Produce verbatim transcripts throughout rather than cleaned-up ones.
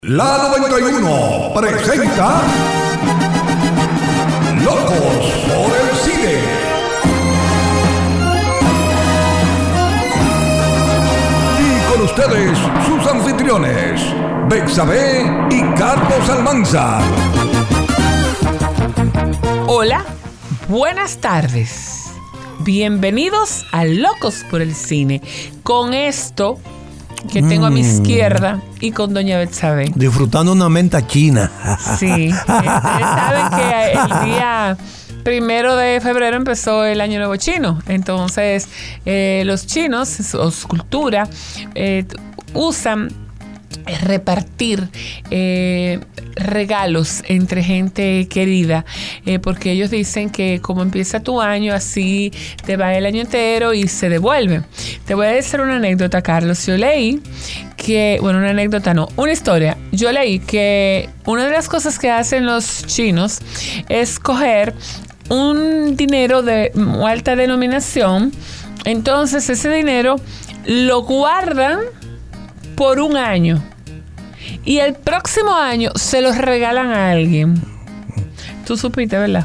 La noventa y uno presenta Locos por el Cine. Y con ustedes, sus anfitriones, Betsabe y Carlos Almanza. Hola, buenas tardes. Bienvenidos a Locos por el Cine. Con esto que tengo a mi izquierda y con doña Betsabe. Disfrutando una menta china. Sí. Ustedes saben que el día primero de febrero empezó el Año Nuevo Chino. Entonces, eh, los chinos, su cultura, eh, usan repartir eh, regalos entre gente querida, eh, porque ellos dicen que como empieza tu año, así te va el año entero y se devuelve. Te voy a decir una anécdota, Carlos. Yo leí que, bueno, una anécdota no, una historia. Yo leí que una de las cosas que hacen los chinos es coger un dinero de alta denominación. Entonces ese dinero lo guardan por un año y el próximo año se los regalan a alguien. Tú supiste, ¿verdad?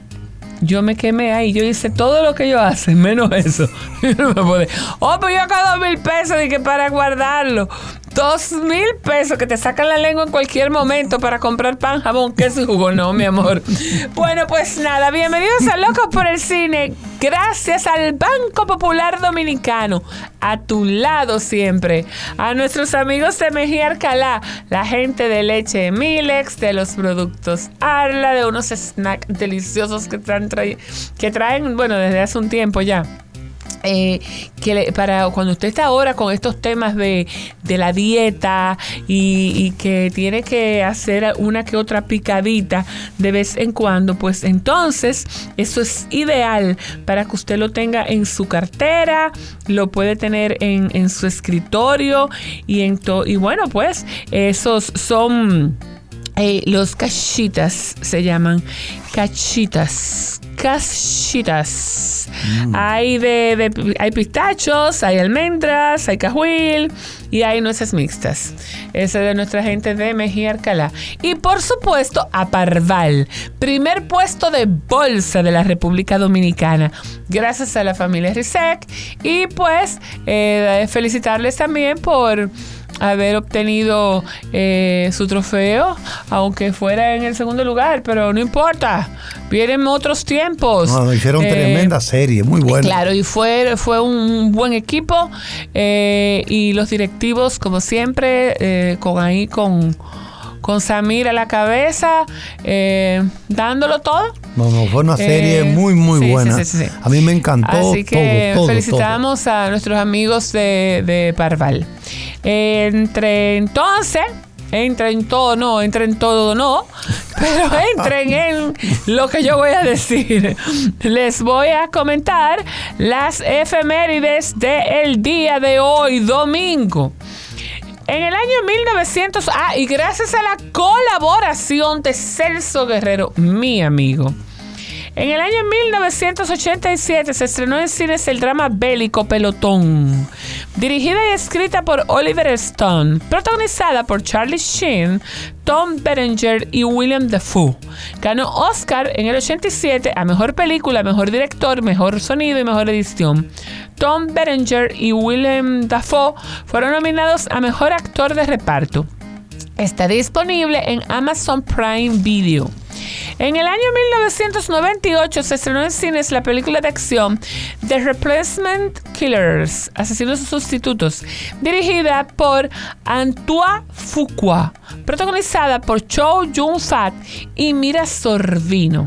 Yo me quemé ahí. Yo hice todo lo que ellos hacen, menos eso. No me puede. Oh, pues yo acá dos mil pesos de que para guardarlo. Dos mil pesos que te sacan la lengua en cualquier momento para comprar pan, jabón, queso y jugo. No, mi amor. Bueno, pues nada. Bienvenidos a Locos por el Cine. Gracias al Banco Popular Dominicano. A tu lado siempre. A nuestros amigos de Mejía Alcalá. La gente de leche Milex, de los productos Arla, de unos snacks deliciosos que traen, trae, que traen, bueno, desde hace un tiempo ya. Eh, que le, para cuando usted está ahora con estos temas de, de la dieta y, y que tiene que hacer una que otra picadita de vez en cuando, pues entonces eso es ideal para que usted lo tenga en su cartera, lo puede tener en, en su escritorio y, en to, y bueno, pues esos son eh, los cachitas, se llaman cachitas. Cachitas. Mm. Hay de, de hay pistachos, hay almendras, hay cajuil y hay nueces mixtas. Ese es de nuestra gente de Mejía Alcalá. Y por supuesto a Parval, primer puesto de bolsa de la República Dominicana, gracias a la familia Rizek. Y pues eh, felicitarles también por haber obtenido eh, su trofeo, aunque fuera en el segundo lugar, pero no importa, vienen otros tiempos. No, hicieron eh, tremenda serie, muy buena. Claro, y fue, fue un buen equipo eh, y los directivos, como siempre, eh, con ahí con, con Samir a la cabeza, eh, dándolo todo. No, no, fue una serie eh, muy, muy sí, buena. Sí, sí, sí. A mí me encantó. Así que todo, todo, felicitamos todo. a nuestros amigos de, de Parval. Eh, entre entonces, entren en todo, no, entren en todo, no, pero entren en lo que yo voy a decir. Les voy a comentar las efemérides del día de hoy, domingo. En el año mil novecientos, ah, y gracias a la colaboración de Celso Guerrero, mi amigo. En el año mil novecientos ochenta y siete se estrenó en cines el drama bélico Pelotón, dirigida y escrita por Oliver Stone, protagonizada por Charlie Sheen, Tom Berenger y William Dafoe. Ganó Oscar en el ochenta y siete a Mejor Película, Mejor Director, Mejor Sonido y Mejor Edición. Tom Berenger y William Dafoe fueron nominados a Mejor Actor de Reparto. Está disponible en Amazon Prime Video. En el año mil novecientos noventa y ocho se estrenó en cines la película de acción The Replacement Killers, Asesinos Sustitutos, dirigida por Antoine Fuqua, protagonizada por Chow Yun-fat y Mira Sorvino.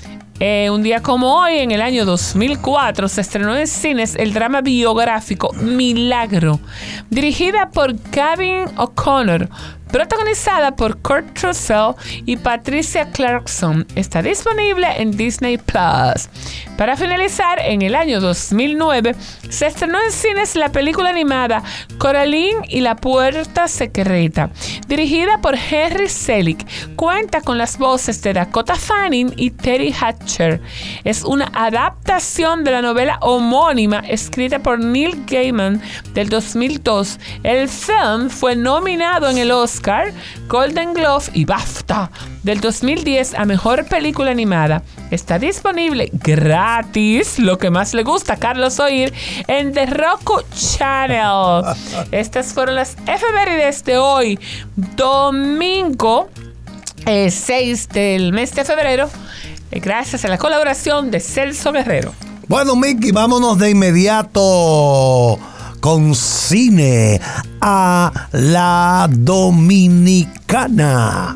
Eh, un día como hoy, en el año dos mil cuatro, se estrenó en cines el drama biográfico Milagro, dirigida por Gavin O'Connor, protagonizada por Kurt Russell y Patricia Clarkson. Está disponible en Disney Plus. Para finalizar, en el año dos mil nueve se estrenó en cines la película animada Coraline y la Puerta Secreta, dirigida por Henry Selick. Cuenta con las voces de Dakota Fanning y Teri Hatcher. Es una adaptación de la novela homónima escrita por Neil Gaiman del dos mil dos. El film fue nominado en el Oscar Oscar, Golden Globe y BAFTA del dos mil diez a Mejor Película Animada. Está disponible gratis, lo que más le gusta a Carlos oír, en The Roku Channel. Estas fueron las efemérides de hoy, domingo eh, seis del mes de febrero, eh, gracias a la colaboración de Celso Guerrero. Bueno, Mickey, vámonos de inmediato con cine a la dominicana.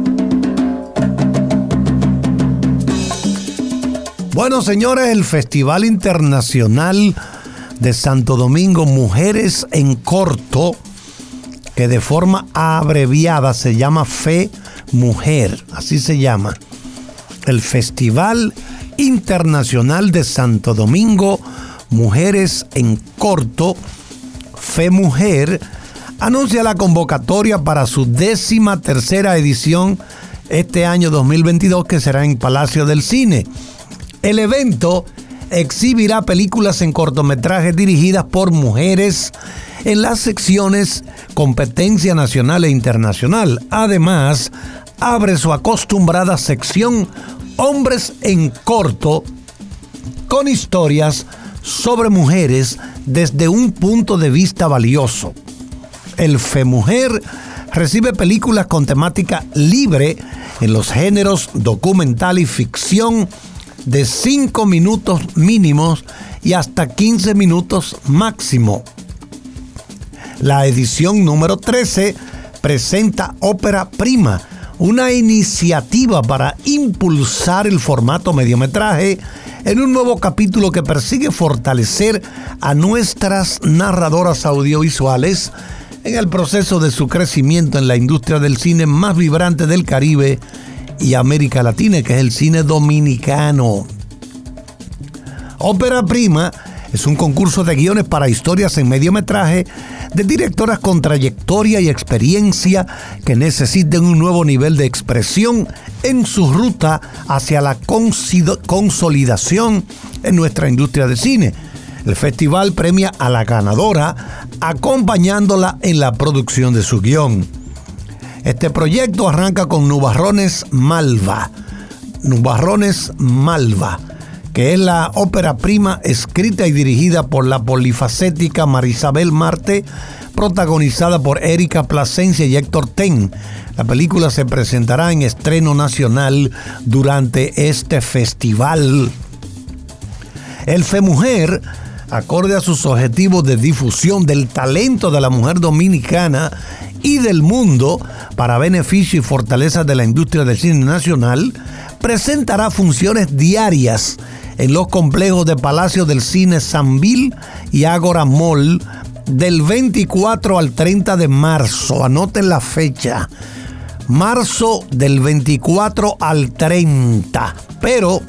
Bueno, señores, el Festival Internacional de Santo Domingo Mujeres en Corto, que de forma abreviada se llama FEMujer, así se llama. El Festival Internacional de Santo Domingo Mujeres en Corto, FEMujer, anuncia la convocatoria para su décima tercera edición este año dos mil veintidós, que será en Palacio del Cine. El evento exhibirá películas en cortometrajes dirigidas por mujeres en las secciones Competencia Nacional e Internacional. Además, abre su acostumbrada sección Hombres en Corto, con historias sobre mujeres desde un punto de vista valioso. El FEMujer recibe películas con temática libre en los géneros documental y ficción, de cinco minutos mínimos y hasta quince minutos máximo. La edición número trece presenta Ópera Prima, una iniciativa para impulsar el formato mediometraje en un nuevo capítulo que persigue fortalecer a nuestras narradoras audiovisuales en el proceso de su crecimiento en la industria del cine más vibrante del Caribe y América Latina, que es el cine dominicano. Ópera Prima es un concurso de guiones para historias en mediometraje de directoras con trayectoria y experiencia que necesiten un nuevo nivel de expresión en su ruta hacia la consolidación en nuestra industria de cine. El festival premia a la ganadora acompañándola en la producción de su guión. Este proyecto arranca con Nubarrones Malva. Nubarrones Malva, que es la ópera prima escrita y dirigida por la polifacética Marisabel Marte, protagonizada por Erika Plasencia y Héctor Ten. La película se presentará en estreno nacional durante este festival. El FEMujer, acorde a sus objetivos de difusión del talento de la mujer dominicana y del mundo para beneficio y fortaleza de la industria del cine nacional, presentará funciones diarias en los complejos de Palacio del Cine Sambil y Ágora Mall del veinticuatro al treinta de marzo. Anoten la fecha. Marzo del veinticuatro al treinta. Pero,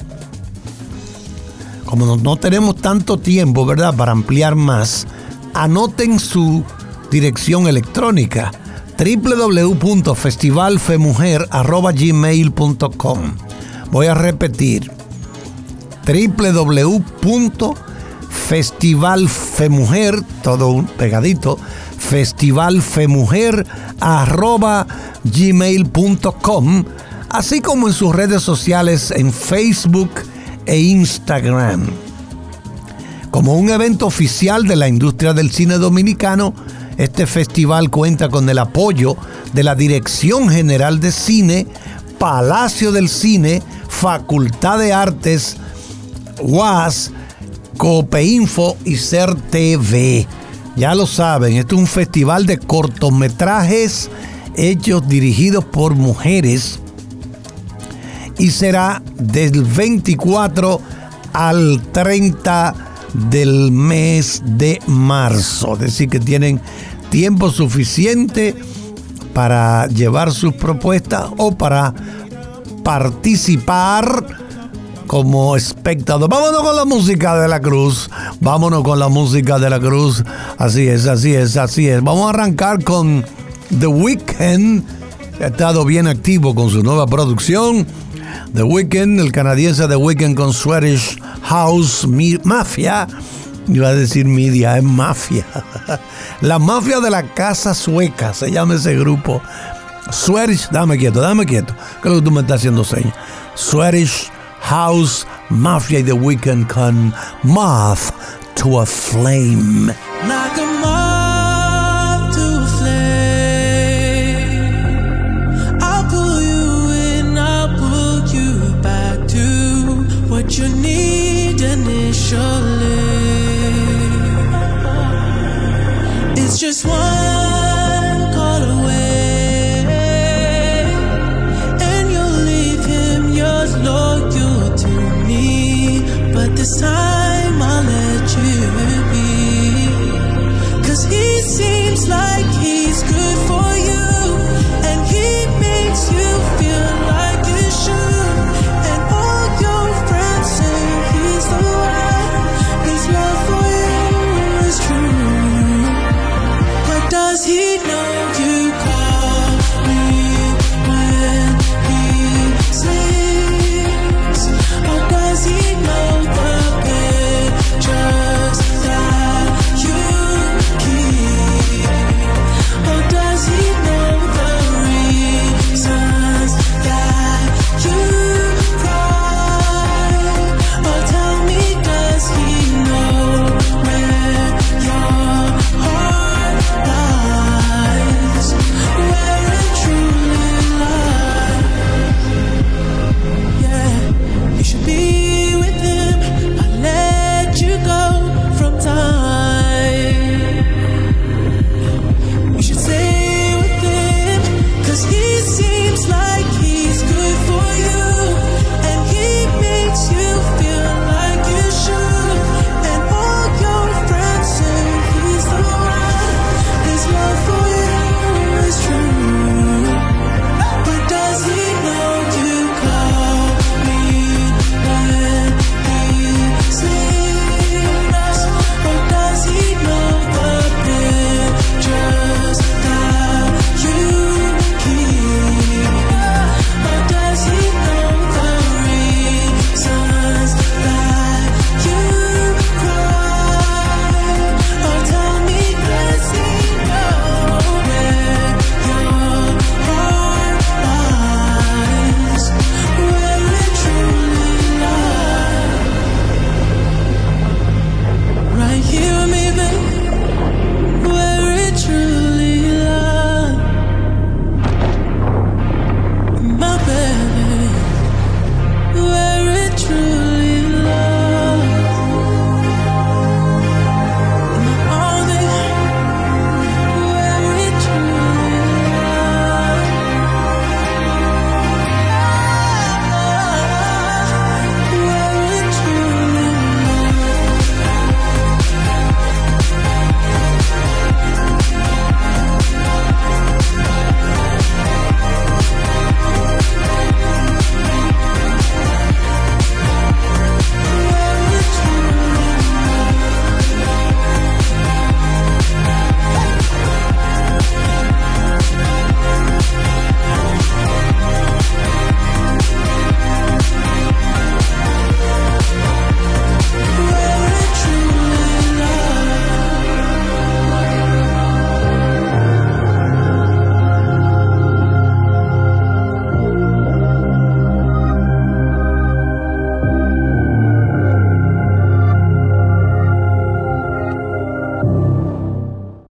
como no, no tenemos tanto tiempo, ¿verdad?, para ampliar más, anoten su dirección electrónica: doble u doble u doble u punto festival femujer arroba gmail punto com. Voy a repetir: doble u doble u doble u punto festival femujer, todo un pegadito, festival femujer arroba gmail punto com, así como en sus redes sociales en Facebook e Instagram. Como un evento oficial de la industria del cine dominicano, este festival cuenta con el apoyo de la Dirección General de Cine, Palacio del Cine, Facultad de Artes, U A S, Copeinfo y CERTV. Ya lo saben, este es un festival de cortometrajes hechos dirigidos por mujeres y será del veinticuatro al treinta del mes de marzo. Es decir, que tienen tiempo suficiente para llevar sus propuestas o para participar como espectador. Vámonos con la música de la Cruz. Vámonos con la música de la Cruz. Así es, así es, así es. Vamos a arrancar con The Weeknd. Ha estado bien activo con su nueva producción. The Weeknd, el canadiense The Weeknd con Swedish House Mafia. Iba a decir media, es mafia. La mafia de la casa sueca, se llama ese grupo. Swedish, dame quieto, dame quieto. ¿Qué es lo que tú me estás haciendo señas? Swedish House Mafia y The Weeknd con Moth to a Flame.